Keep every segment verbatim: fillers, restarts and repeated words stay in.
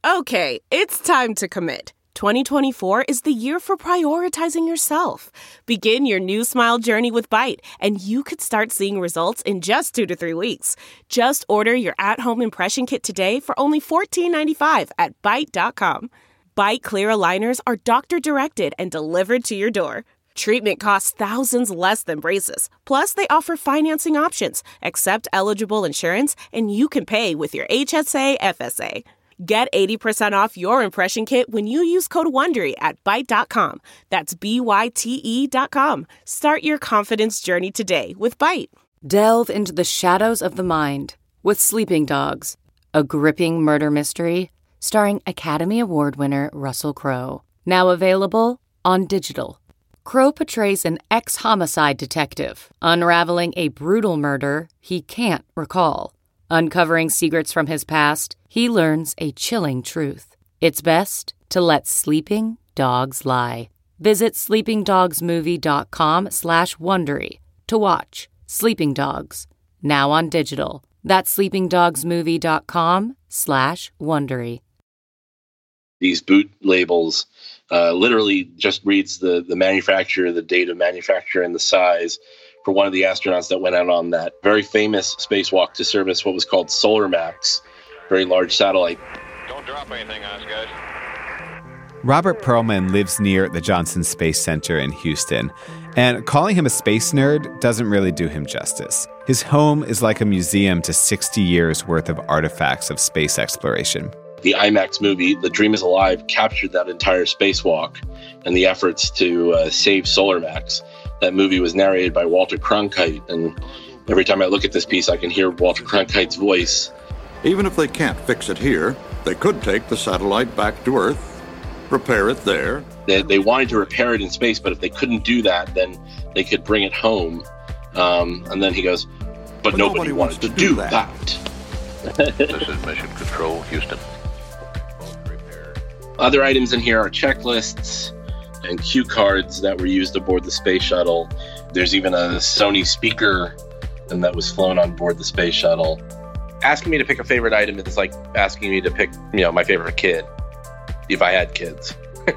Okay, it's time to commit. twenty twenty-four is the year for prioritizing yourself. Begin your new smile journey with Byte, and you could start seeing results in just two to three weeks. Just order your at-home impression kit today for only fourteen ninety-five at byte dot com. Byte clear aligners are doctor-directed and delivered to your door. Treatment costs thousands less than braces. Plus, they offer financing options, accept eligible insurance, and you can pay with your H S A F S A. Get eighty percent off your impression kit when you use code WONDERY at byte dot com. That's B Y T E dot com. Start your confidence journey today with Byte. Delve into the shadows of the mind with Sleeping Dogs, a gripping murder mystery starring Academy Award winner Russell Crowe. Now available on digital. Crowe portrays an ex-homicide detective unraveling a brutal murder he can't recall. Uncovering secrets from his past, he learns a chilling truth. It's best to let sleeping dogs lie. Visit sleepingdogsmovie.com slash Wondery to watch Sleeping Dogs, now on digital. That's sleepingdogsmovie.com slash Wondery. These boot labels uh, literally just reads the, the manufacturer, the date of manufacture, and the size for one of the astronauts that went out on that very famous spacewalk to service what was called SolarMax, very large satellite. Don't drop anything on us, guys. Robert Pearlman lives near the Johnson Space Center in Houston, and calling him a space nerd doesn't really do him justice. His home is like a museum to sixty years worth of artifacts of space exploration. The IMAX movie, The Dream is Alive, captured that entire spacewalk and the efforts to uh, save SolarMax. That movie was narrated by Walter Cronkite, and every time I look at this piece, I can hear Walter Cronkite's voice. Even if they can't fix it here, they could take the satellite back to Earth, repair it there. They, they wanted to repair it in space, but if they couldn't do that, then they could bring it home. Um, and then he goes, but, but nobody, nobody wants to do, do that. that. This is Mission Control, Houston. Other items in here are checklists and cue cards that were used aboard the space shuttle. There's even a Sony speaker and that was flown on board the space shuttle. Asking me to pick a favorite item is like asking me to pick, you know, my favorite kid, if I had kids.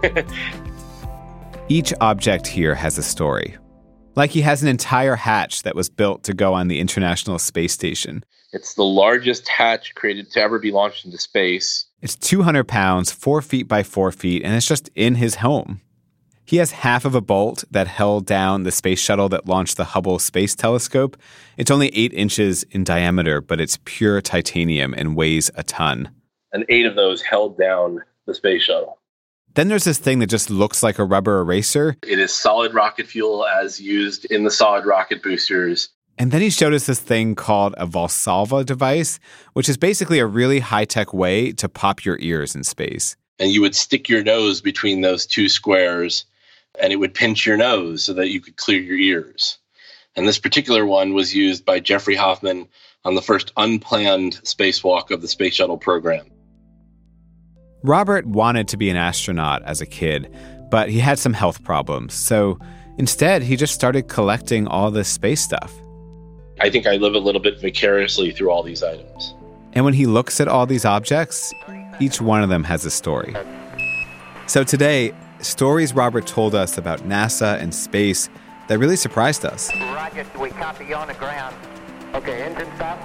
Each object here has a story. Like he has an entire hatch that was built to go on the International Space Station. It's the largest hatch created to ever be launched into space. It's two hundred pounds, four feet by four feet, and it's just in his home. He has half of a bolt that held down the space shuttle that launched the Hubble Space Telescope. It's only eight inches in diameter, but it's pure titanium and weighs a ton. And eight of those held down the space shuttle. Then there's this thing that just looks like a rubber eraser. It is solid rocket fuel as used in the solid rocket boosters. And then he showed us this thing called a Valsalva device, which is basically a really high-tech way to pop your ears in space. And you would stick your nose between those two squares, and it would pinch your nose so that you could clear your ears. And this particular one was used by Jeffrey Hoffman on the first unplanned spacewalk of the space shuttle program. Robert wanted to be an astronaut as a kid, but he had some health problems. So instead, he just started collecting all this space stuff. I think I live a little bit vicariously through all these items. And when he looks at all these objects, each one of them has a story. So today, stories Robert told us about NASA and space that really surprised us. Roger, we copy you on the ground. Okay, engine stop.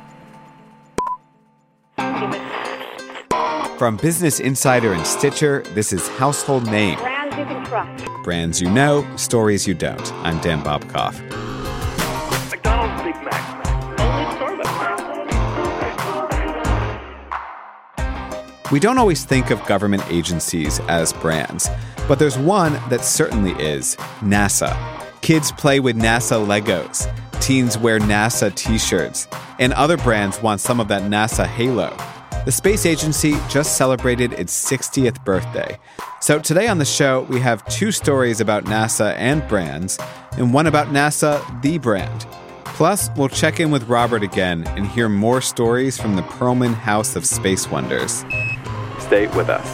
From Business Insider and Stitcher, this is Household Name. Brands you can trust. Brands you know, stories you don't. I'm Dan Bobkoff. McDonald's Big Mac. Only Starbucks. We don't always think of government agencies as brands, but there's one that certainly is, NASA. Kids play with NASA Legos, teens wear NASA t-shirts, and other brands want some of that NASA halo. The space agency just celebrated its sixtieth birthday. So today on the show, we have two stories about NASA and brands, and one about NASA, the brand. Plus, we'll check in with Robert again and hear more stories from the Pearlman House of Space Wonders. Stay with us.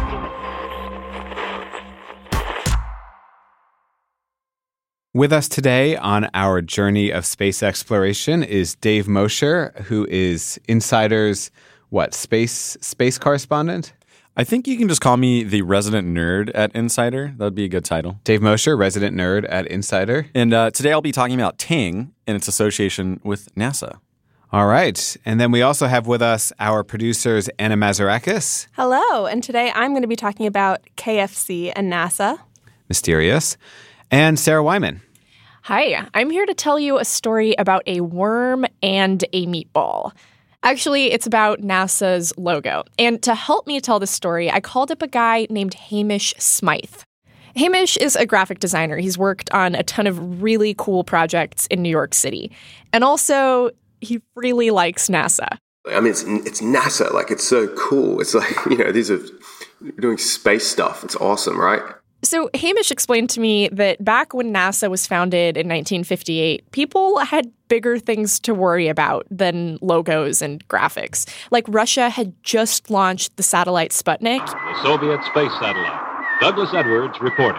With us today on our journey of space exploration is Dave Mosher, who is Insider's, what, space space correspondent? I think you can just call me the resident nerd at Insider. That would be a good title. Dave Mosher, resident nerd at Insider. And uh, today I'll be talking about Ting and its association with NASA. All right. And then we also have with us our producers, Anna Mazarakis. Hello. And today I'm going to be talking about K F C and NASA. Mysterious. And Sarah Wyman. Hi. I'm here to tell you a story about a worm and a meatball. Actually, it's about NASA's logo. And to help me tell this story, I called up a guy named Hamish Smythe. Hamish is a graphic designer. He's worked on a ton of really cool projects in New York City. And also, he really likes NASA. I mean, it's it's NASA. Like, it's so cool. It's like, you know, these are doing space stuff. It's awesome, right? So Hamish explained to me that back when NASA was founded in nineteen fifty-eight, people had bigger things to worry about than logos and graphics. Like Russia had just launched the satellite Sputnik. The Soviet space satellite. Douglas Edwards reporting.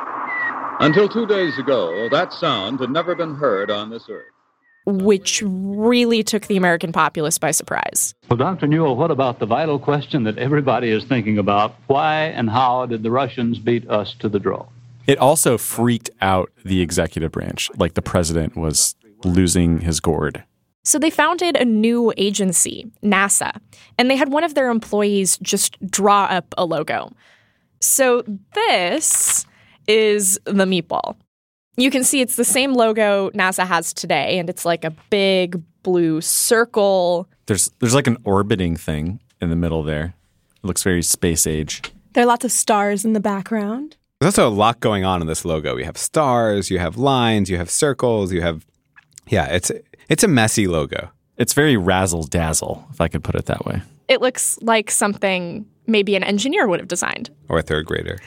Until two days ago, that sound had never been heard on this earth. Which really took the American populace by surprise. Well, Doctor Newell, what about the vital question that everybody is thinking about? Why and how did the Russians beat us to the draw? It also freaked out the executive branch, like the president was losing his gourd. So they founded a new agency, NASA, and they had one of their employees just draw up a logo. So this is the meatball. You can see it's the same logo NASA has today, and it's like a big blue circle. There's there's like an orbiting thing in the middle there. It looks very space age. There are lots of stars in the background. There's also a lot going on in this logo. You have stars, you have lines, you have circles, you have... Yeah, it's it's a messy logo. It's very razzle-dazzle, if I could put it that way. It looks like something maybe an engineer would have designed. Or a third grader.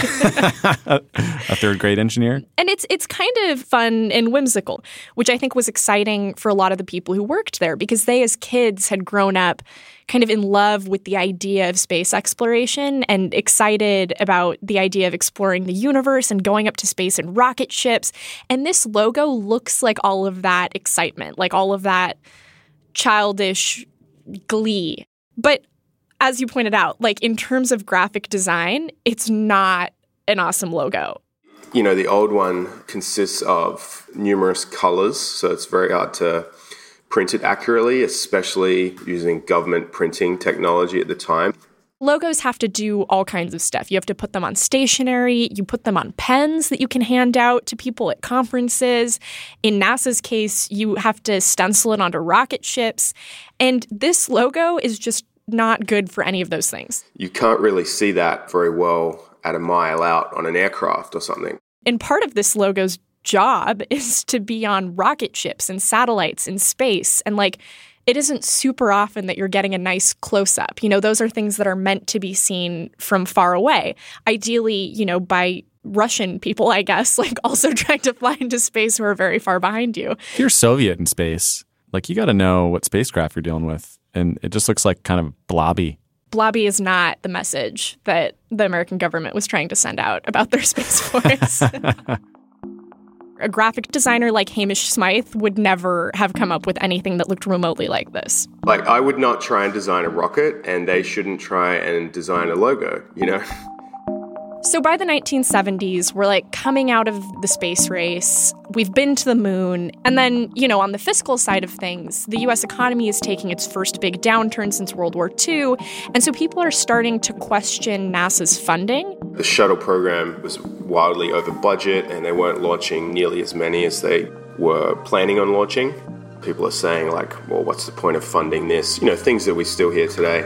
A third grade engineer. And it's it's kind of fun and whimsical, which I think was exciting for a lot of the people who worked there because they as kids had grown up kind of in love with the idea of space exploration and excited about the idea of exploring the universe and going up to space in rocket ships. And this logo looks like all of that excitement, like all of that childish glee. But as you pointed out, like in terms of graphic design, it's not an awesome logo. You know, the old one consists of numerous colors, so it's very hard to print it accurately, especially using government printing technology at the time. Logos have to do all kinds of stuff. You have to put them on stationery. You put them on pens that you can hand out to people at conferences. In NASA's case, you have to stencil it onto rocket ships. And this logo is just not good for any of those things. You can't really see that very well at a mile out on an aircraft or something. And part of this logo's job is to be on rocket ships and satellites in space. And like, it isn't super often that you're getting a nice close-up. You know, those are things that are meant to be seen from far away. Ideally, you know, by Russian people, I guess, like also trying to fly into space who are very far behind you. If you're Soviet in space, like you got to know what spacecraft you're dealing with. And it just looks like kind of blobby. Blobby is not the message that the American government was trying to send out about their Space Force. A graphic designer like Hamish Smythe would never have come up with anything that looked remotely like this. Like, I would not try and design a rocket, and they shouldn't try and design a logo, you know? So by the nineteen seventies, we're like coming out of the space race. We've been to the moon. And then, you know, on the fiscal side of things, the U S economy is taking its first big downturn since World War Two. And so people are starting to question NASA's funding. The shuttle program was wildly over budget, and they weren't launching nearly as many as they were planning on launching. People are saying, like, well, what's the point of funding this? You know, things that we still hear today.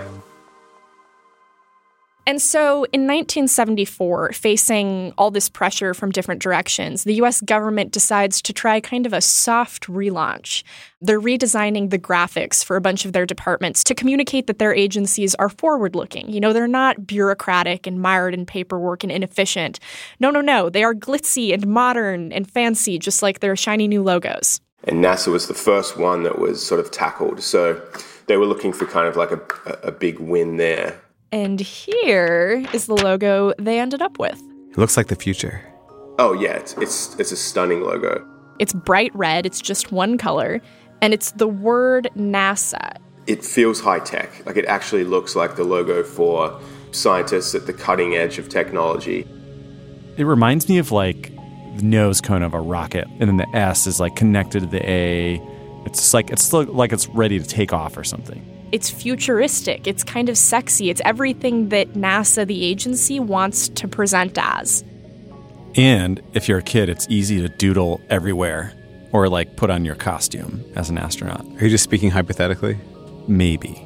And so in nineteen seventy-four, facing all this pressure from different directions, the U S government decides to try kind of a soft relaunch. They're redesigning the graphics for a bunch of their departments to communicate that their agencies are forward-looking. You know, they're not bureaucratic and mired in paperwork and inefficient. No, no, no. They are glitzy and modern and fancy, just like their shiny new logos. And NASA was the first one that was sort of tackled. So they were looking for kind of like a, a big win there. And here is the logo they ended up with. It looks like the future. Oh, yeah. It's, it's, it's a stunning logo. It's bright red. It's just one color. And it's the word NASA. It feels high-tech. Like, it actually looks like the logo for scientists at the cutting edge of technology. It reminds me of like the nose cone of a rocket, and then the S is like connected to the A. It's like it's like it's ready to take off or something. It's futuristic. It's kind of sexy. It's everything that NASA, the agency, wants to present as. And if you're a kid, it's easy to doodle everywhere or like put on your costume as an astronaut. Are you just speaking hypothetically? Maybe.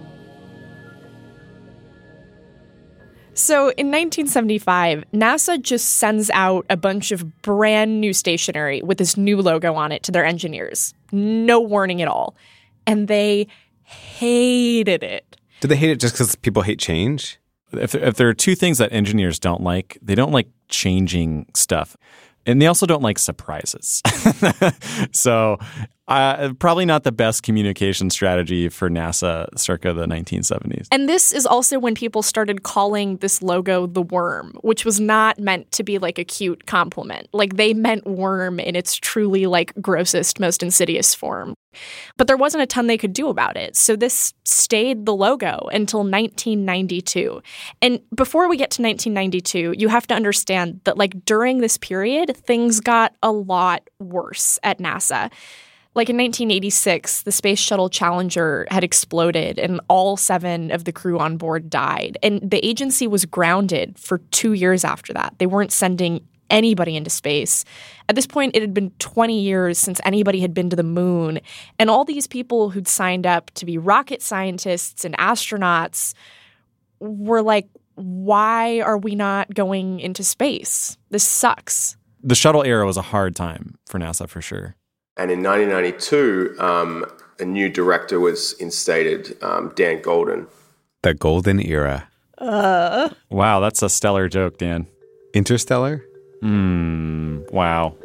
So in nineteen seventy-five, NASA just sends out a bunch of brand new stationery with this new logo on it to their engineers. No warning at all. And they hated it. Did they hate it just because people hate change? If there, if there are two things that engineers don't like, they don't like changing stuff. And they also don't like surprises. So uh, probably not the best communication strategy for NASA circa the nineteen seventies. And this is also when people started calling this logo the worm, which was not meant to be like a cute compliment. Like they meant worm in its truly like grossest, most insidious form. But there wasn't a ton they could do about it. So this stayed the logo until nineteen ninety-two. And before we get to nineteen ninety-two, you have to understand that like during this period, things got a lot worse at NASA. Like in nineteen eighty-six, the Space Shuttle Challenger had exploded and all seven of the crew on board died. And the agency was grounded for two years after that. They weren't sending anybody into space. At this point, it had been twenty years since anybody had been to the moon. And all these people who'd signed up to be rocket scientists and astronauts were like, why are we not going into space? This sucks. The shuttle era was a hard time for NASA for sure. And in nineteen ninety-two, um, a new director was instated, um, Dan Golden. The golden era. Uh. Wow, that's a stellar joke, Dan. Interstellar? Hmm, wow.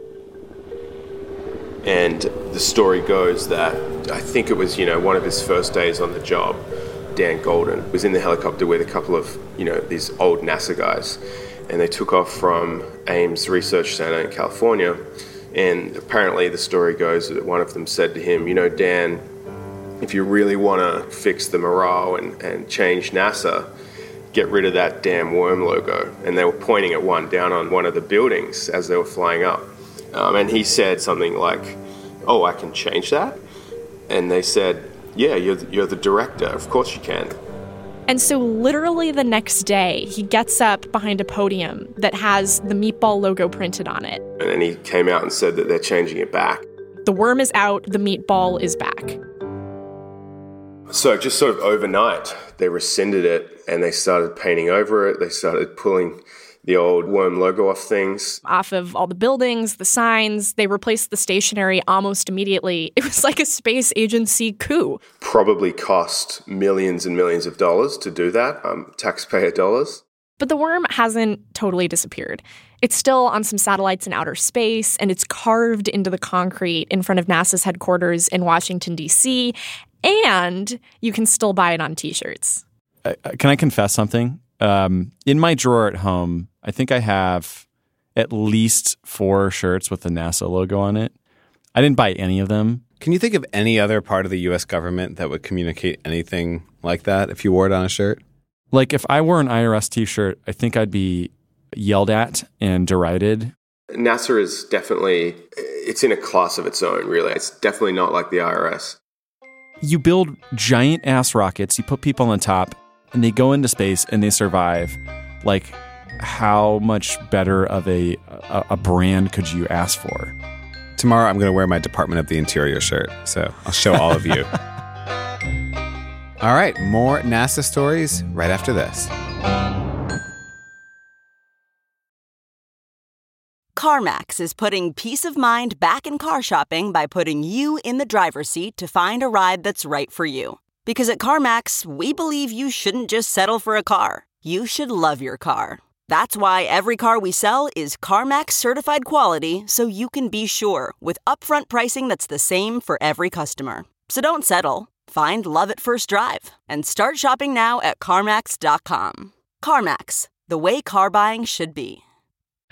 And the story goes that I think it was, you know, one of his first days on the job, Dan Golden was in the helicopter with a couple of, you know, these old NASA guys. And they took off from Ames Research Center in California. And apparently the story goes that one of them said to him, you know, Dan, if you really want to fix the morale and, and change NASA, get rid of that damn worm logo. And they were pointing at one down on one of the buildings as they were flying up. Um, and he said something like, oh, I can change that? And they said, yeah, you're the, you're the director. Of course you can. And so literally the next day, he gets up behind a podium that has the meatball logo printed on it. And then he came out and said that they're changing it back. The worm is out, the meatball is back. So just sort of overnight, they rescinded it and they started painting over it. They started pulling the old worm logo off things. Off of all the buildings, the signs. They replaced the stationery almost immediately. It was like a space agency coup. Probably cost millions and millions of dollars to do that, um, taxpayer dollars. But the worm hasn't totally disappeared. It's still on some satellites in outer space, and it's carved into the concrete in front of NASA's headquarters in Washington, D C, and you can still buy it on T-shirts. Uh, can I confess something? Um, in my drawer at home, I think I have at least four shirts with the NASA logo on it. I didn't buy any of them. Can you think of any other part of the U S government that would communicate anything like that if you wore it on a shirt? Like if I wore an I R S T-shirt, I think I'd be yelled at and derided. NASA is definitely, it's in a class of its own, really. It's definitely not like the I R S. You build giant ass rockets, you put people on the top, and they go into space and they survive. Like, how much better of a, a a brand could you ask for? Tomorrow I'm going to wear my Department of the Interior shirt, so I'll show all of you. All right, more NASA stories right after this. CarMax is putting peace of mind back in car shopping by putting you in the driver's seat to find a ride that's right for you. Because at CarMax, we believe you shouldn't just settle for a car. You should love your car. That's why every car we sell is CarMax certified quality, so you can be sure with upfront pricing that's the same for every customer. So don't settle. Find love at first drive and start shopping now at CarMax dot com. CarMax, the way car buying should be.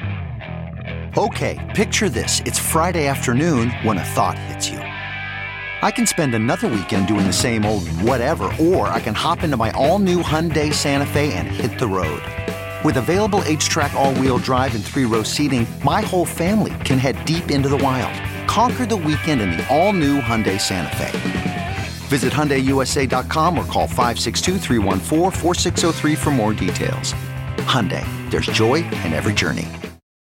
Okay, picture this. It's Friday afternoon when a thought hits you. I can spend another weekend doing the same old whatever, or I can hop into my all-new Hyundai Santa Fe and hit the road. With available H-Track all-wheel drive and three-row seating, my whole family can head deep into the wild. Conquer the weekend in the all-new Hyundai Santa Fe. Visit Hyundai U S A dot com or call five six two, three one four, four six zero three for more details. Hyundai, there's joy in every journey.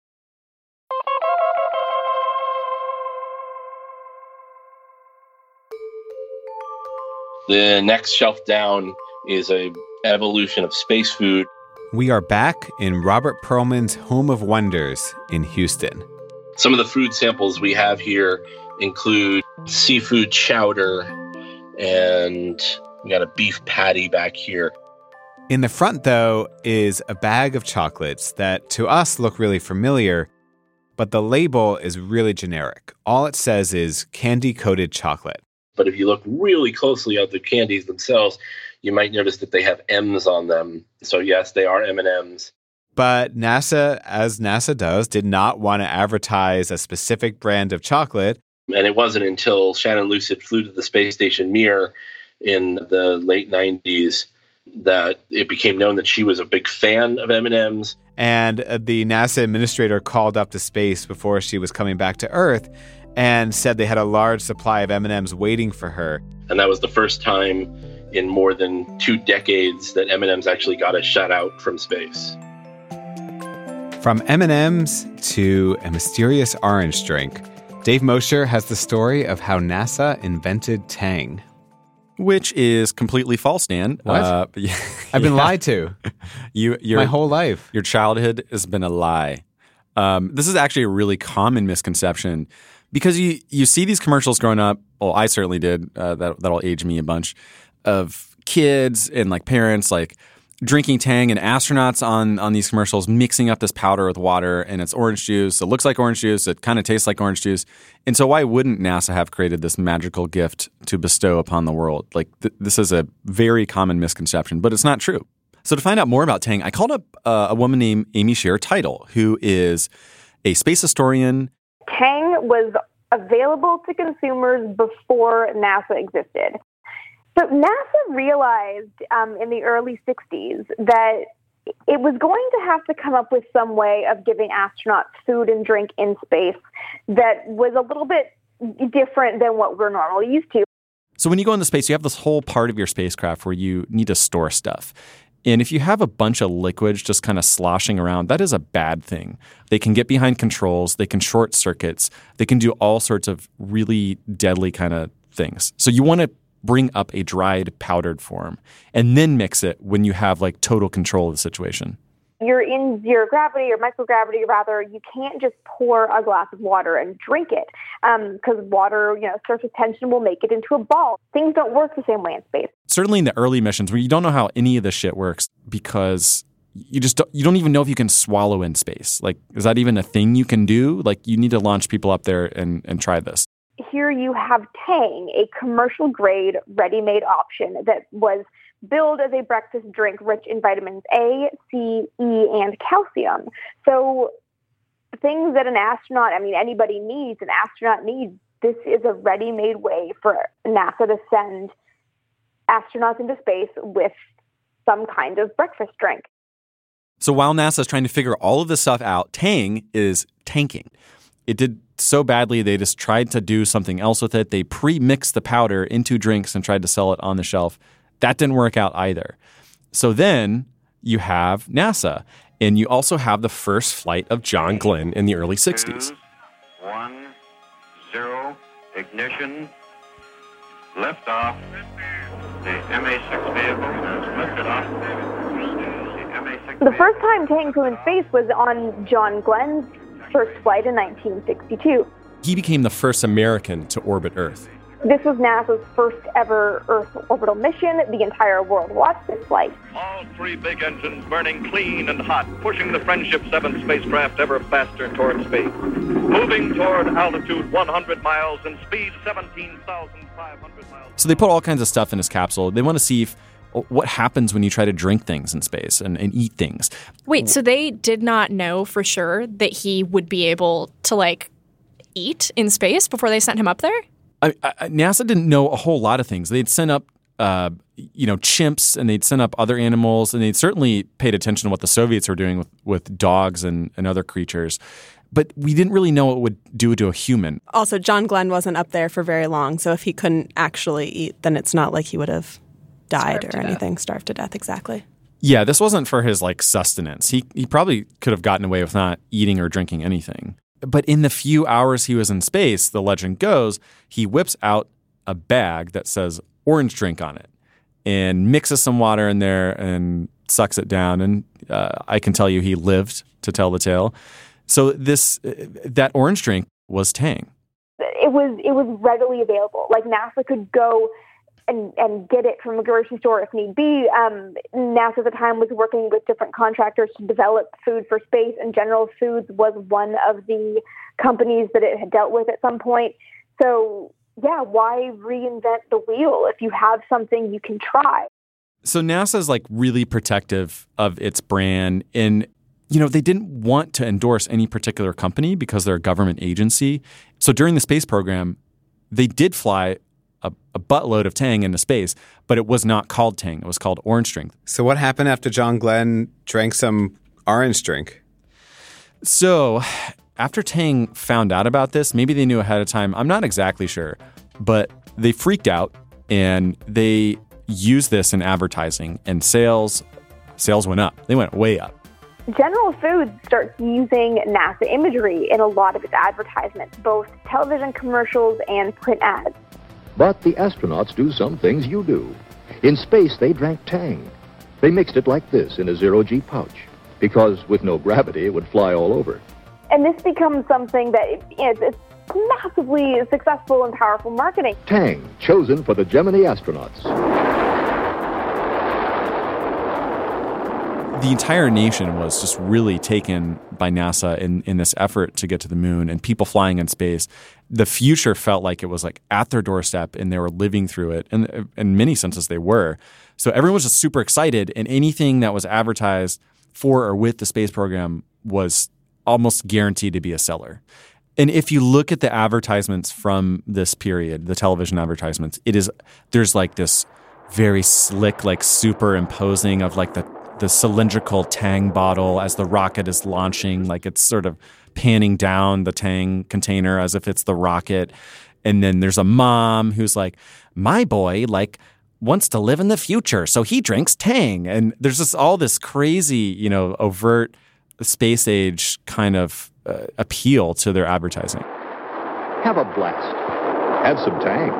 The next shelf down is a evolution of space food. We are back in Robert Perlman's Home of Wonders in Houston. Some of the food samples we have here include seafood chowder, and we got a beef patty back here. In the front, though, is a bag of chocolates that to us look really familiar, but the label is really generic. All it says is candy-coated chocolate. But if you look really closely at the candies themselves, you might notice that they have M's on them. So yes, they are M and M's. But NASA, as NASA does, did not want to advertise a specific brand of chocolate. And it wasn't until Shannon Lucid flew to the space station Mir in the late nineties that it became known that she was a big fan of M and M's. And the NASA administrator called up to space before she was coming back to Earth and said they had a large supply of M and M's waiting for her. And that was the first time in more than two decades that M and M's actually got a shout out from space. From M and M's to a mysterious orange drink, Dave Mosher has the story of how NASA invented Tang. Which is completely false, Dan. What? Uh, I've been lied to. You, your, My whole life. Your childhood has been a lie. Um, this is actually a really common misconception because you, you see these commercials growing up. Well, I certainly did. Uh, that, that'll age me a bunch. Of kids and like parents like drinking Tang and astronauts on, on these commercials mixing up this powder with water, and it's orange juice. It looks like orange juice. It kind of tastes like orange juice. And so why wouldn't NASA have created this magical gift to bestow upon the world? Like th- this is a very common misconception, but it's not true. So to find out more about Tang, I called up uh, a woman named Amy Sher Teitel, who is a space historian. Tang was available to consumers before NASA existed. So NASA realized um, in the early sixties that it was going to have to come up with some way of giving astronauts food and drink in space that was a little bit different than what we're normally used to. So when you go into space, you have this whole part of your spacecraft where you need to store stuff. And if you have a bunch of liquids just kind of sloshing around, that is a bad thing. They can get behind controls. They can short circuits. They can do all sorts of really deadly kind of things. So you want to bring up a dried powdered form and then mix it when you have like total control of the situation. You're in zero gravity or microgravity, rather. You can't just pour a glass of water and drink it because um, water, you know, surface tension will make it into a ball. Things don't work the same way in space. Certainly in the early missions where you don't know how any of this shit works because you just don't, you don't even know if you can swallow in space. Like, is that even a thing you can do? Like, you need to launch people up there and, and try this. Here you have Tang, a commercial-grade, ready-made option that was billed as a breakfast drink rich in vitamins A, C, E, and calcium. So things that an astronaut, I mean, anybody needs, an astronaut needs, this is a ready-made way for NASA to send astronauts into space with some kind of breakfast drink. So while NASA is trying to figure all of this stuff out, Tang is tanking. It did so badly, they just tried to do something else with it. They pre-mixed the powder into drinks and tried to sell it on the shelf. That didn't work out either. So then you have NASA, and you also have the first flight of John Glenn in the early sixties. Two, one, zero, ignition, liftoff. The M A six vehicle has lifted off. The M A six The first time Tang flew in space was on John Glenn's first flight in nineteen sixty-two. He became the first American to orbit Earth. This was NASA's first ever Earth orbital mission. The entire world watched this flight. All three big engines burning clean and hot, pushing the Friendship seven spacecraft ever faster toward space. Moving toward altitude one hundred miles and speed seventeen thousand five hundred miles. So they put all kinds of stuff in his capsule. They want to see if, what happens when you try to drink things in space and, and eat things. Wait, so they did not know for sure that he would be able to, like, eat in space before they sent him up there? I, I, NASA didn't know a whole lot of things. They'd sent up, uh, you know, chimps, and they'd sent up other animals, and they'd certainly paid attention to what the Soviets were doing with, with dogs and, and other creatures. But we didn't really know what it would do to a human. Also, John Glenn wasn't up there for very long, so if he couldn't actually eat, then it's not like he would have died starved or anything, death. starved to death, exactly. Yeah, this wasn't for his, like, sustenance. He he probably could have gotten away with not eating or drinking anything. But in the few hours he was in space, the legend goes, he whips out a bag that says orange drink on it and mixes some water in there and sucks it down. And uh, I can tell you he lived to tell the tale. So this that orange drink was Tang. It was it was readily available. Like NASA could go and, and get it from a grocery store if need be. Um, NASA at the time was working with different contractors to develop food for space, and General Foods was one of the companies that it had dealt with at some point. So, yeah, why reinvent the wheel if you have something you can try? So NASA's like really protective of its brand, and you know, they didn't want to endorse any particular company because they're a government agency. So during the space program, they did fly a, a buttload of Tang into space, but it was not called Tang. It was called orange drink. So what happened after John Glenn drank some orange drink? So after Tang found out about this, maybe they knew ahead of time. I'm not exactly sure, but they freaked out and they used this in advertising, and sales sales went up. They went way up. General Foods starts using NASA imagery in a lot of its advertisements, both television commercials and print ads. But the astronauts do some things you do. In space, they drank Tang. They mixed it like this in a zero-G pouch, because with no gravity, it would fly all over. And this becomes something that you know, it's massively successful and powerful marketing. Tang, chosen for the Gemini astronauts. The entire nation was just really taken by NASA in, in this effort to get to the moon and people flying in space. The future felt like it was like at their doorstep and they were living through it. And in many senses they were. So everyone was just super excited, and anything that was advertised for or with the space program was almost guaranteed to be a seller. And if you look at the advertisements from this period, the television advertisements, it is there's like this very slick, like superimposing of like the the cylindrical Tang bottle as the rocket is launching, like it's sort of panning down the Tang container as if it's the rocket. And then there's a mom who's like, my boy, like, wants to live in the future, so he drinks Tang. And there's just all this crazy, you know, overt space age kind of uh, appeal to their advertising. Have a blast. Have some Tang.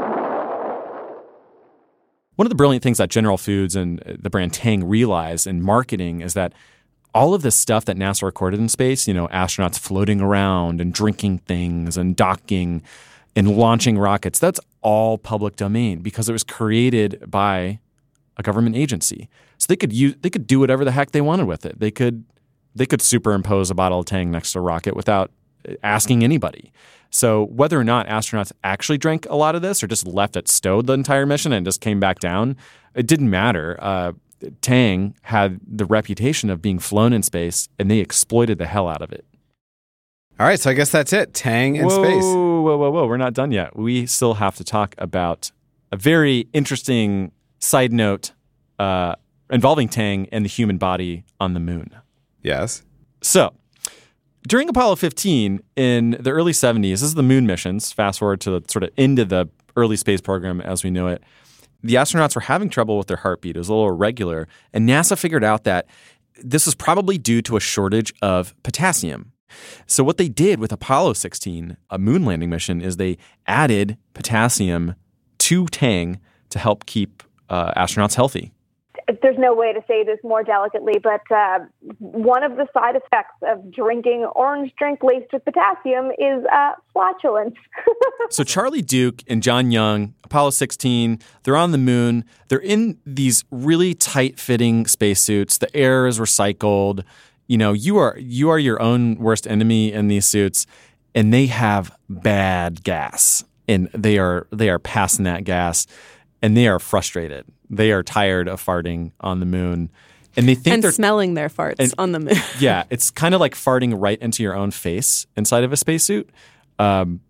One of the brilliant things that General Foods and the brand Tang realize in marketing is that all of this stuff that NASA recorded in space, you know, astronauts floating around and drinking things and docking and launching rockets, that's all public domain because it was created by a government agency. So they could use, they could do whatever the heck they wanted with it. They could they could superimpose a bottle of Tang next to a rocket without asking anybody. So whether or not astronauts actually drank a lot of this or just left it stowed the entire mission and just came back down, it didn't matter. Uh, Tang had the reputation of being flown in space, and they exploited the hell out of it. All right, so I guess that's it. Tang in whoa, space. Whoa, whoa, whoa, whoa. We're not done yet. We still have to talk about a very interesting side note uh, involving Tang and the human body on the moon. Yes. So, during Apollo fifteen in the early seventies, this is the moon missions, fast forward to the sort of end of the early space program as we know it, the astronauts were having trouble with their heartbeat. It was a little irregular, and NASA figured out that this was probably due to a shortage of potassium. So what they did with Apollo sixteen, a moon landing mission, is they added potassium to Tang to help keep uh, astronauts healthy. There's no way to say this more delicately, but uh, one of the side effects of drinking orange drink laced with potassium is uh, flatulence. So Charlie Duke and John Young, Apollo sixteen, they're on the moon. They're in these really tight-fitting spacesuits. The air is recycled. You know, you are you are your own worst enemy in these suits, and they have bad gas, and they are they are passing that gas, and they are frustrated. They are tired of farting on the moon. And they think and they're smelling their farts and, on the moon. Yeah, it's kind of like farting right into your own face inside of a spacesuit. Um,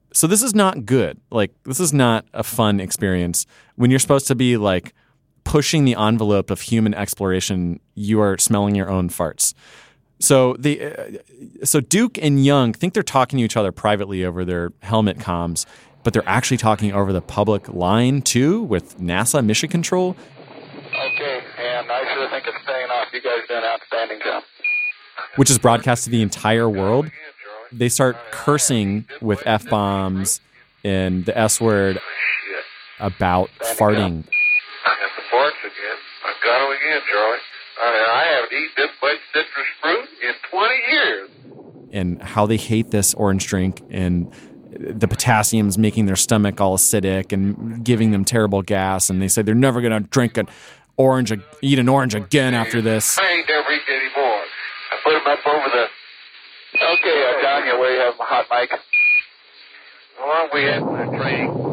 So this is not good. Like, this is not a fun experience. When you're supposed to be, like, pushing the envelope of human exploration, you are smelling your own farts. So the uh, so Duke and Young think they're talking to each other privately over their helmet comms, but they're actually talking over the public line, too, with NASA Mission Control. Okay, and I sure think it's paying off. You guys did an outstanding job. Which is broadcast to the entire world. They start cursing with F-bombs and the S-word about farting. At the forks again. I've got them again, Charlie. I mean, I haven't eaten this much citrus fruit in twenty years. And how they hate this orange drink, and the potassium's making their stomach all acidic and giving them terrible gas. And they say they're never going to drink an orange, eat an orange again after this. I ain't never eaten any more. I put them up over the... Okay, uh, John, you where you have a hot mic. Well, we had the training.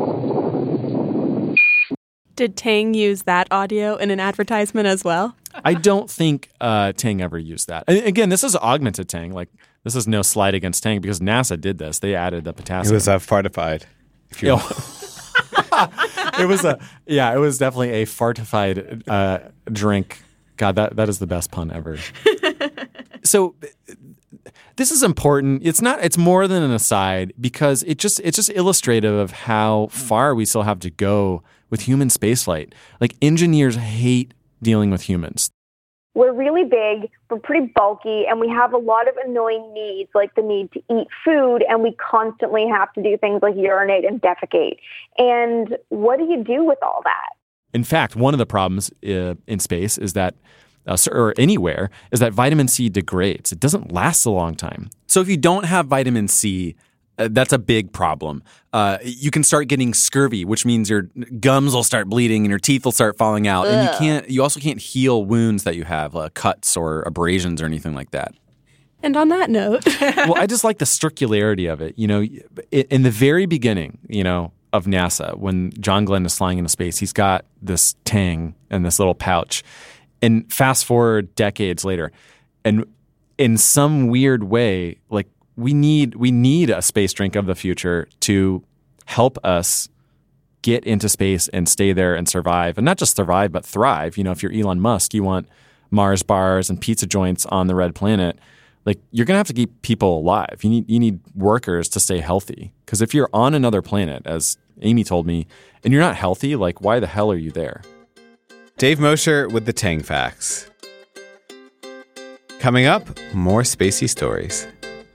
Did Tang use that audio in an advertisement as well? I don't think uh, Tang ever used that. And again, this is augmented Tang. Like, this is no slight against Tang because NASA did this. They added the potassium. It was uh, fartified. If you It was a yeah. It was definitely a fartified uh, drink. God, that that is the best pun ever. So this is important. It's not. It's more than an aside because it just it's just illustrative of how far we still have to go with human spaceflight. Like, engineers hate dealing with humans. We're really big, we're pretty bulky, and we have a lot of annoying needs, like the need to eat food, and we constantly have to do things like urinate and defecate. And what do you do with all that? In fact, one of the problems uh, in space is that, uh, or anywhere, is that vitamin C degrades. It doesn't last a long time. So if you don't have vitamin C, Uh, that's a big problem. Uh, you can start getting scurvy, which means your gums will start bleeding and your teeth will start falling out. Ugh. And you can't. You also can't heal wounds that you have, uh, cuts or abrasions or anything like that. And on that note, well, I just like the circularity of it. You know, in the very beginning, you know, of NASA, when John Glenn is flying into space, he's got this Tang in this little pouch. And fast forward decades later, and in some weird way, like. We need we need a space drink of the future to help us get into space and stay there and survive. And not just survive, but thrive. You know, if you're Elon Musk, you want Mars bars and pizza joints on the red planet. Like, you're going to have to keep people alive. You need you need workers to stay healthy. Because if you're on another planet, as Amy told me, and you're not healthy, like, why the hell are you there? Dave Mosher with the Tang Facts. Coming up, more spacey stories.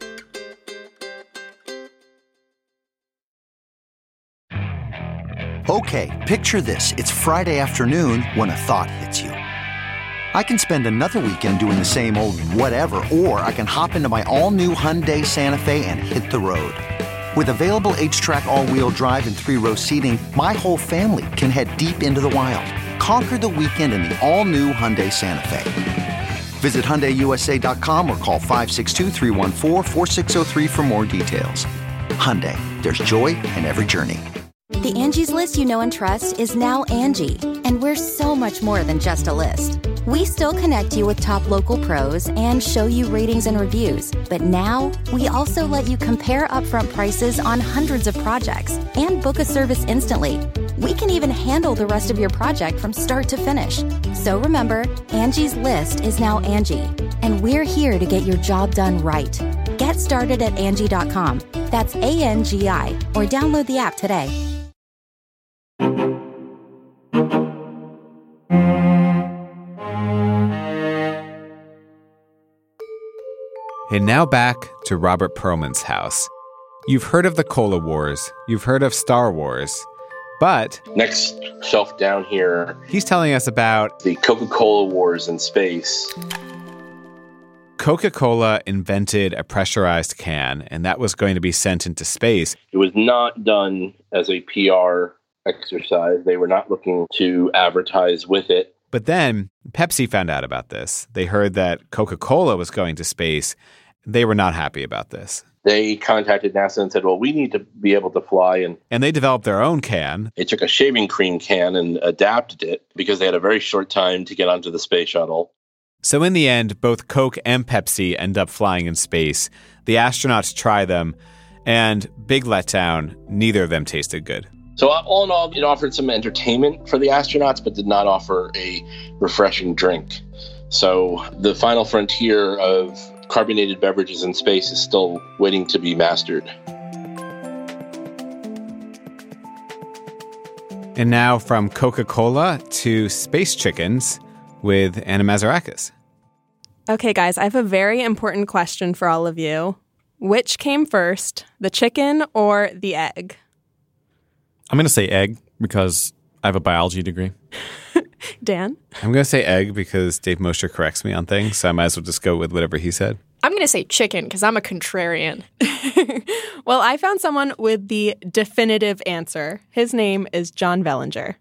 Okay, picture this. It's Friday afternoon when a thought hits you. I can spend another weekend doing the same old whatever, or I can hop into my all-new Hyundai Santa Fe and hit the road. With available H-Track all-wheel drive and three-row seating, my whole family can head deep into the wild. Conquer the weekend in the all-new Hyundai Santa Fe. Visit Hyundai U S A dot com or call five six two, three one four, four six zero three for more details. Hyundai, there's joy in every journey. The Angie's List you know and trust is now Angie, and we're so much more than just a list. We still connect you with top local pros and show you ratings and reviews, but now we also let you compare upfront prices on hundreds of projects and book a service instantly. We can even handle the rest of your project from start to finish. So remember, Angie's List is now Angie, and we're here to get your job done right. Get started at Angie dot com. That's A N G I, or download the app today. And now back to Robert Perlman's house. You've heard of the Cola Wars. You've heard of Star Wars. But next shelf down here, he's telling us about the Coca-Cola Wars in space. Coca-Cola invented a pressurized can, and that was going to be sent into space. It was not done as a P R exercise. They were not looking to advertise with it. But then Pepsi found out about this. They heard that Coca-Cola was going to space. They were not happy about this. They contacted NASA and said, well, we need to be able to fly. And, and they developed their own can. They took a shaving cream can and adapted it because they had a very short time to get onto the space shuttle. So in the end, both Coke and Pepsi end up flying in space. The astronauts try them, And big letdown, neither of them tasted good. So all in all, it offered some entertainment for the astronauts, but did not offer a refreshing drink. So the final frontier of carbonated beverages in space is still waiting to be mastered. And now from Coca-Cola to space chickens with Anna Mazarakis. Okay, guys, I have a very important question for all of you. Which came first, the chicken or the egg? I'm going to say egg because I have a biology degree. Dan? I'm going to say egg because Dave Mosher corrects me on things, so I might as well just go with whatever he said. I'm going to say chicken because I'm a contrarian. Well, I found someone with the definitive answer. His name is John Vellinger.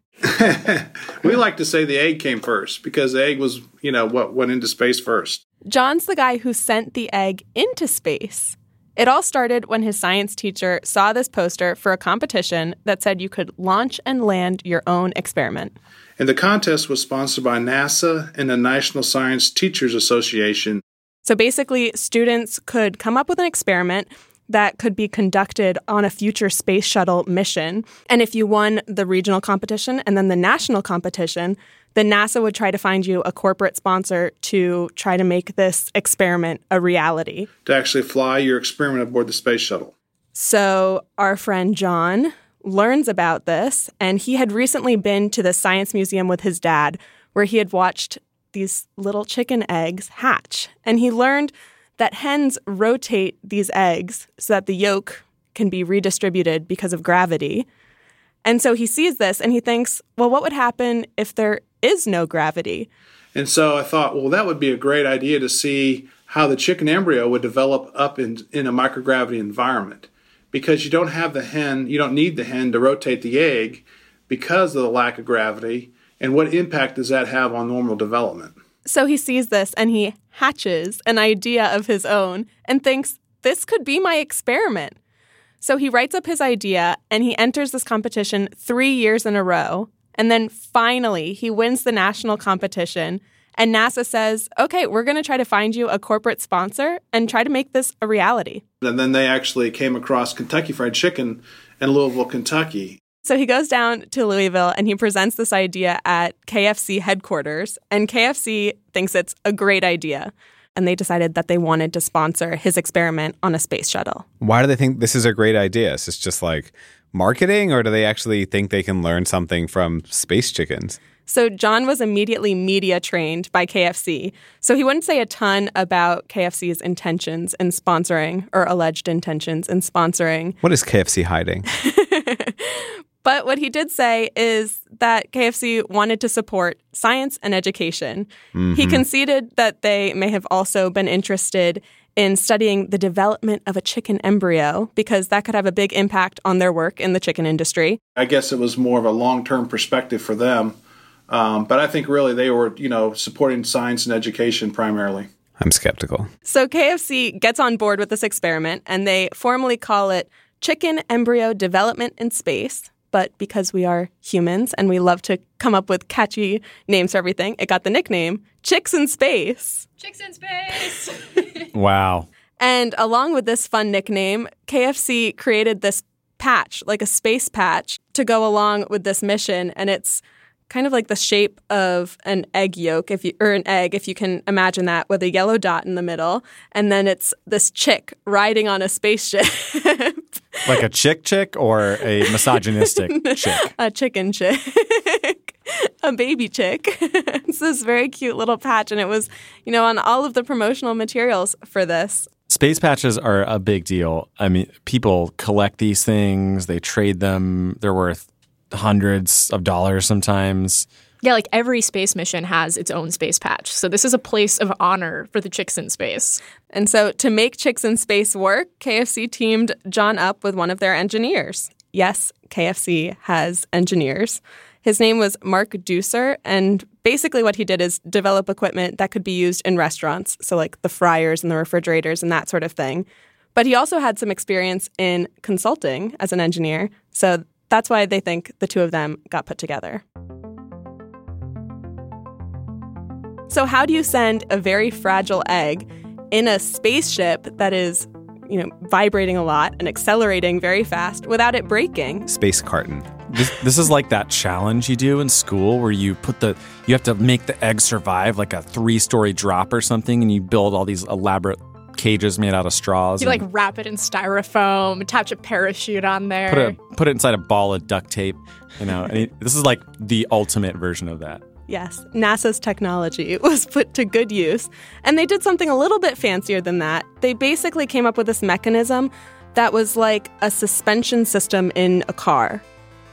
We like to say the egg came first because the egg was, you know, what went into space first. John's the guy who sent the egg into space. It all started when his science teacher saw this poster for a competition that said you could launch and land your own experiment. And the contest was sponsored by NASA and the National Science Teachers Association. So basically, students could come up with an experiment that could be conducted on a future space shuttle mission. And if you won the regional competition and then the national competition, then NASA would try to find you a corporate sponsor to try to make this experiment a reality. To actually fly your experiment aboard the space shuttle. So our friend John learns about this, and he had recently been to the Science Museum with his dad, where he had watched these little chicken eggs hatch. And he learned that hens rotate these eggs so that the yolk can be redistributed because of gravity. And so he sees this and he thinks, well, what would happen if there is no gravity? And so I thought, well, that would be a great idea to see how the chicken embryo would develop up in, in a microgravity environment. Because you don't have the hen, you don't need the hen to rotate the egg because of the lack of gravity. And what impact does that have on normal development? So he sees this and he hatches an idea of his own and thinks, this could be my experiment. So he writes up his idea and he enters this competition three years in a row. And then finally, he wins the national competition. And NASA says, okay, we're going to try to find you a corporate sponsor and try to make this a reality. And then they actually came across Kentucky Fried Chicken in Louisville, Kentucky. So he goes down to Louisville and he presents this idea at K F C headquarters. And K F C thinks it's a great idea. And they decided that they wanted to sponsor his experiment on a space shuttle. Why do they think this is a great idea? Is this just like marketing, or do they actually think they can learn something from space chickens? So John was immediately media trained by K F C. So he wouldn't say a ton about K F C's intentions in sponsoring, or alleged intentions in sponsoring. What is K F C hiding? But what he did say is that K F C wanted to support science and education. Mm-hmm. He conceded that they may have also been interested in studying the development of a chicken embryo because that could have a big impact on their work in the chicken industry. I guess it was more of a long-term perspective for them. Um, but I think really they were, you know, supporting science and education primarily. I'm skeptical. So K F C gets on board with this experiment and they formally call it Chicken Embryo Development in Space. But because we are humans and we love to come up with catchy names for everything, it got the nickname Chicks in Space. Chicks in Space! Wow. And along with this fun nickname, K F C created this patch, like a space patch, to go along with this mission. And it's kind of like the shape of an egg yolk, if you or an egg, if you can imagine that, with a yellow dot in the middle. And then it's this chick riding on a spaceship. Like a chick chick or a misogynistic chick? A chicken chick. A baby chick. It's this very cute little patch, and it was, you know, on all of the promotional materials for this. Space patches are a big deal. I mean, people collect these things, they trade them, they're worth hundreds of dollars sometimes. Yeah, like every space mission has its own space patch. So this is a place of honor for the chicks in space. And so to make Chicks in Space work, K F C teamed John up with one of their engineers. Yes, K F C has engineers. His name was Mark Deucer, and basically what he did is develop equipment that could be used in restaurants, so like the fryers and the refrigerators and that sort of thing. But he also had some experience in consulting as an engineer, so that's why they think the two of them got put together. So how do you send a very fragile egg in a spaceship that is, you know, vibrating a lot and accelerating very fast without it breaking. Space carton. This, this is like that challenge you do in school where you put the you have to make the egg survive like a three-story drop or something, and you build all these elaborate cages made out of straws. You like wrap it in styrofoam, attach a parachute on there. Put a put it inside a ball of duct tape. You know, and it, this is like the ultimate version of that. Yes, NASA's technology was put to good use, and they did something a little bit fancier than that. They basically came up with this mechanism that was like a suspension system in a car.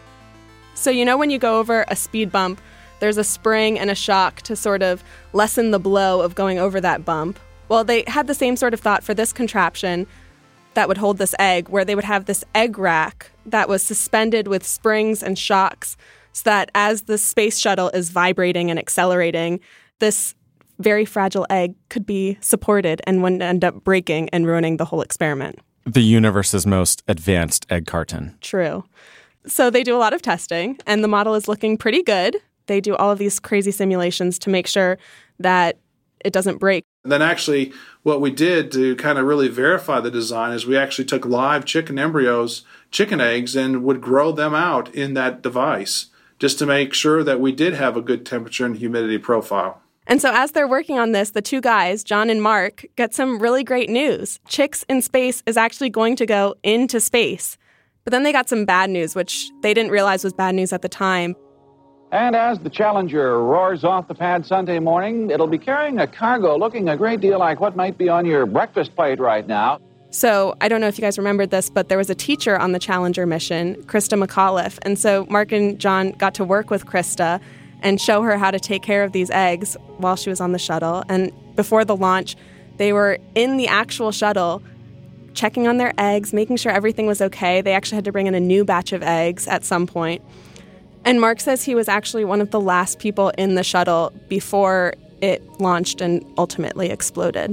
So you know when you go over a speed bump, there's a spring and a shock to sort of lessen the blow of going over that bump. Well, they had the same sort of thought for this contraption that would hold this egg, where they would have this egg rack that was suspended with springs and shocks, so that as the space shuttle is vibrating and accelerating, this very fragile egg could be supported and wouldn't end up breaking and ruining the whole experiment. The universe's most advanced egg carton. True. So they do a lot of testing, and the model is looking pretty good. They do all of these crazy simulations to make sure that it doesn't break. Then actually what we did to kind of really verify the design is we actually took live chicken embryos, chicken eggs, and would grow them out in that device just to make sure that we did have a good temperature and humidity profile. And so as they're working on this, the two guys, John and Mark, get some really great news. Chicks in Space is actually going to go into space. But then they got some bad news, which they didn't realize was bad news at the time. And as the Challenger roars off the pad Sunday morning, it'll be carrying a cargo looking a great deal like what might be on your breakfast plate right now. So I don't know if you guys remembered this, but there was a teacher on the Challenger mission, Krista McAuliffe. And so Mark and John got to work with Krista and show her how to take care of these eggs while she was on the shuttle. And before the launch, they were in the actual shuttle checking on their eggs, making sure everything was okay. They actually had to bring in a new batch of eggs at some point. And Mark says he was actually one of the last people in the shuttle before it launched and ultimately exploded.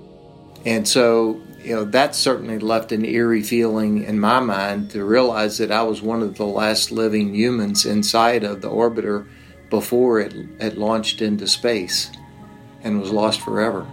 And so, you know, that certainly left an eerie feeling in my mind to realize that I was one of the last living humans inside of the orbiter before it, it launched into space and was lost forever.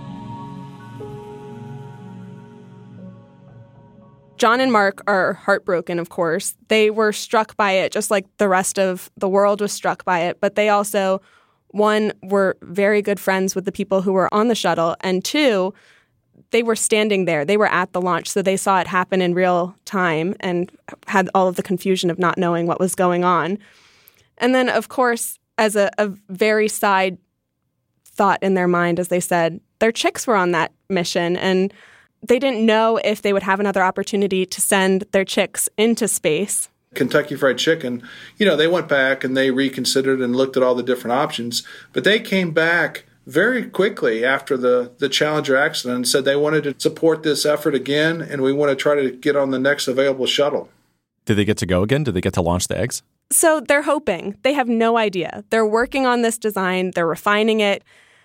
John and Mark are heartbroken, of course. They were struck by it just like the rest of the world was struck by it. But they also, one, were very good friends with the people who were on the shuttle. And two, they were standing there. They were at the launch. So they saw it happen in real time and had all of the confusion of not knowing what was going on. And then, of course, as a, a very side thought in their mind, as they said, their chicks were on that mission. And they didn't know if they would have another opportunity to send their chicks into space. Kentucky Fried Chicken, you know, they went back and they reconsidered and looked at all the different options, but they came back very quickly after the, the Challenger accident and said they wanted to support this effort again, and we want to try to get on the next available shuttle. Did they get to go again? Did they get to launch the eggs? So they're hoping. They have no idea. They're working on this design. They're refining it.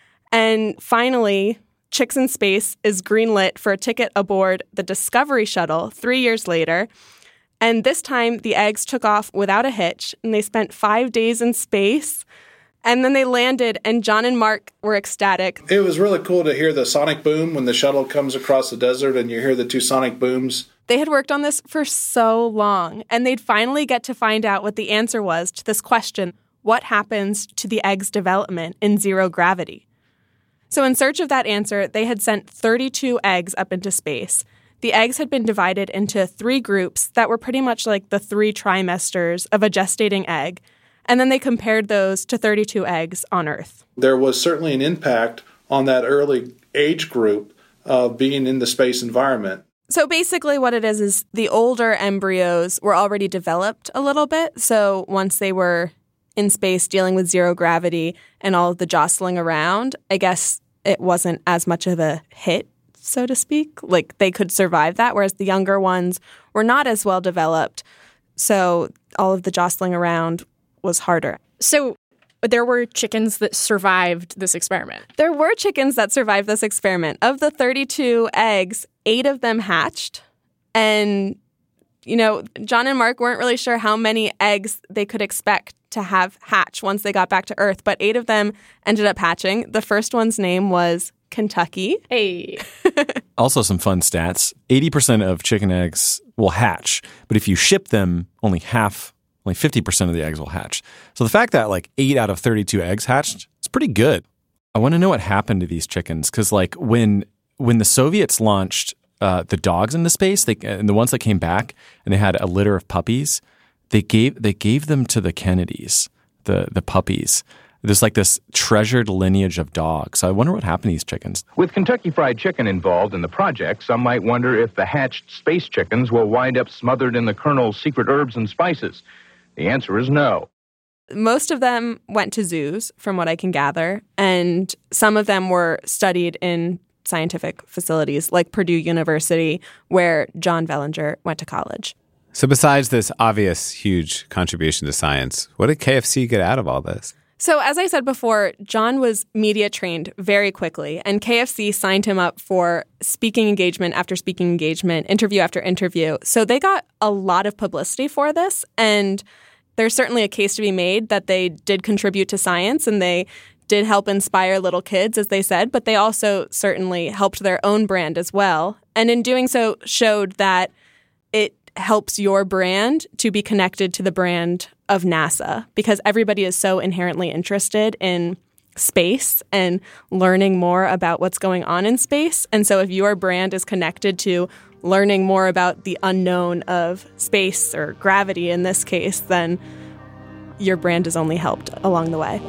And finally, Chicks in Space is greenlit for a ticket aboard the Discovery shuttle three years later. And this time, the eggs took off without a hitch, and they spent five days in space. And then they landed, and John and Mark were ecstatic. It was really cool to hear the sonic boom when the shuttle comes across the desert, and you hear the two sonic booms. They had worked on this for so long, and they'd finally get to find out what the answer was to this question: what happens to the egg's development in zero gravity? So in search of that answer, they had sent thirty-two eggs up into space. The eggs had been divided into three groups that were pretty much like the three trimesters of a gestating egg. And then they compared those to thirty-two eggs on Earth. There was certainly an impact on that early age group of being in the space environment. So basically what it is is the older embryos were already developed a little bit. So once they were in space dealing with zero gravity and all of the jostling around, I guess it wasn't as much of a hit, so to speak. Like they could survive that, whereas the younger ones were not as well developed. So all of the jostling around was harder. So there were chickens that survived this experiment. There were chickens that survived this experiment. Of the thirty-two eggs, eight of them hatched. And, you know, John and Mark weren't really sure how many eggs they could expect to have hatch once they got back to Earth, but eight of them ended up hatching. The first one's name was Kentucky. Hey. Also, some fun stats. eighty percent of chicken eggs will hatch, but if you ship them, only half, only fifty percent of the eggs will hatch. So the fact that like eight out of thirty-two eggs hatched, it's pretty good. I want to know what happened to these chickens because like when when the Soviets launched uh, the dogs into space, they, and the ones that came back and they had a litter of puppies, they gave they gave them to the Kennedys, the the puppies. There's like this treasured lineage of dogs. So I wonder what happened to these chickens. With Kentucky Fried Chicken involved in the project, some might wonder if the hatched space chickens will wind up smothered in the Colonel's secret herbs and spices. The answer is no. Most of them went to zoos, from what I can gather, and some of them were studied in scientific facilities like Purdue University, where John Vellinger went to college. So besides this obvious huge contribution to science, what did K F C get out of all this? So as I said before, John was media trained very quickly, and K F C signed him up for speaking engagement after speaking engagement, interview after interview. So they got a lot of publicity for this, and there's certainly a case to be made that they did contribute to science and they did help inspire little kids, as they said, but they also certainly helped their own brand as well. And in doing so, showed that it helps your brand to be connected to the brand of NASA because everybody is so inherently interested in space and learning more about what's going on in space. And so if your brand is connected to learning more about the unknown of space or gravity in this case, then your brand is only helped along the way.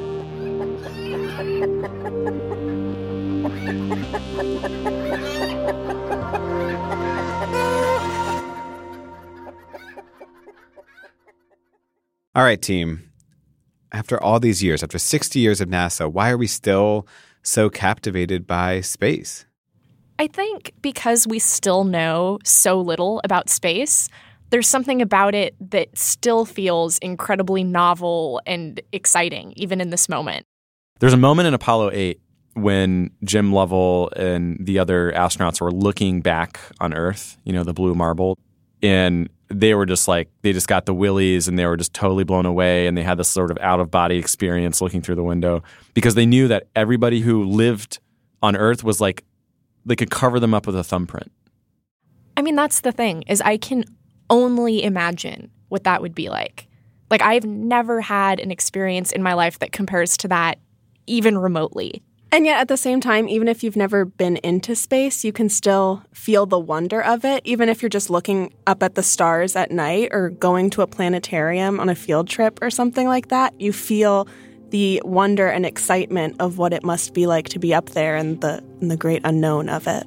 All right, team. After all these years, after sixty years of NASA, why are we still so captivated by space? I think because we still know so little about space, there's something about it that still feels incredibly novel and exciting, even in this moment. There's a moment in Apollo eight when Jim Lovell and the other astronauts were looking back on Earth, you know, the blue marble, and they were just like, they just got the willies and they were just totally blown away, and they had this sort of out-of-body experience looking through the window because they knew that everybody who lived on Earth was like, they could cover them up with a thumbprint. I mean, that's the thing, is I can only imagine what that would be like. Like, I've never had an experience in my life that compares to that, even remotely. And yet, at the same time, even if you've never been into space, you can still feel the wonder of it, even if you're just looking up at the stars at night or going to a planetarium on a field trip or something like that. You feel the wonder and excitement of what it must be like to be up there and the, and the great unknown of it.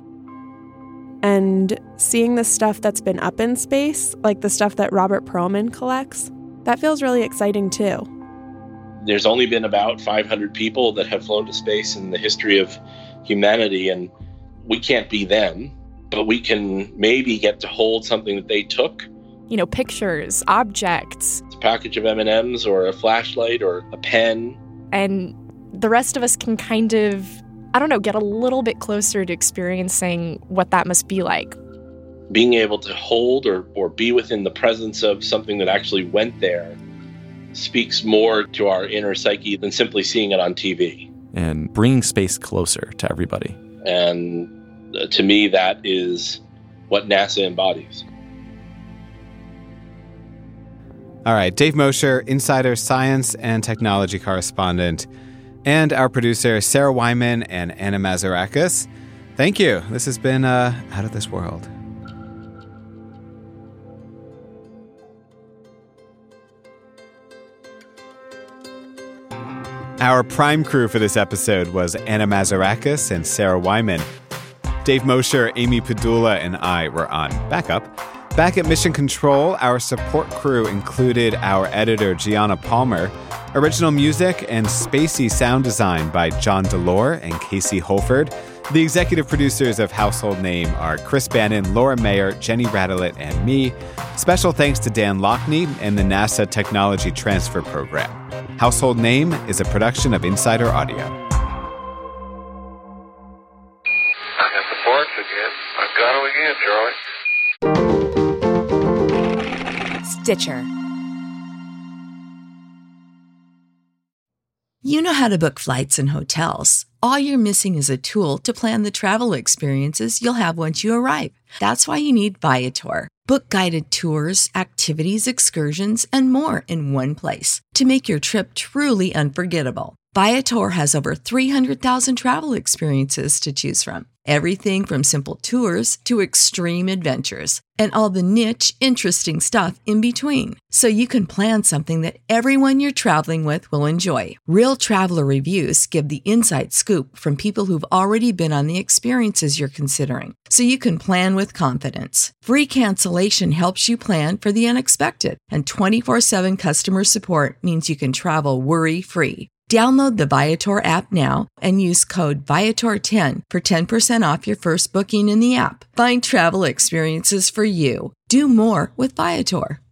And seeing the stuff that's been up in space, like the stuff that Robert Pearlman collects, that feels really exciting too. There's only been about five hundred people that have flown to space in the history of humanity, and we can't be them, but we can maybe get to hold something that they took. You know, pictures, objects. It's a package of M and M's or a flashlight or a pen. And the rest of us can kind of, I don't know, get a little bit closer to experiencing what that must be like. Being able to hold or, or be within the presence of something that actually went there speaks more to our inner psyche than simply seeing it on T V. And bringing space closer to everybody. And uh, to me, that is what NASA embodies. All right, Dave Mosher, Insider Science and Technology correspondent, and our producer, Sarah Wyman and Anna Mazarakis. Thank you. This has been uh, Out of This World. Our prime crew for this episode was Anna Mazarakis and Sarah Wyman. Dave Mosher, Amy Padula, and I were on backup. Back at Mission Control, our support crew included our editor, Gianna Palmer, original music and spacey sound design by John Delore and Casey Holford. The executive producers of Household Name are Chris Bannon, Laura Mayer, Jenny Radelet, and me. Special thanks to Dan Lockney and the NASA Technology Transfer Program. Household Name is a production of Insider Audio. I got the forks again. I got them again, Charlie. Stitcher. You know how to book flights and hotels. All you're missing is a tool to plan the travel experiences you'll have once you arrive. That's why you need Viator. Book guided tours, activities, excursions, and more in one place to make your trip truly unforgettable. Viator has over three hundred thousand travel experiences to choose from. Everything from simple tours to extreme adventures and all the niche, interesting stuff in between. So you can plan something that everyone you're traveling with will enjoy. Real traveler reviews give the inside scoop from people who've already been on the experiences you're considering. So you can plan with confidence. Free cancellation helps you plan for the unexpected. And twenty-four seven customer support means you can travel worry-free. Download the Viator app now and use code Viator ten for ten percent off your first booking in the app. Find travel experiences for you. Do more with Viator.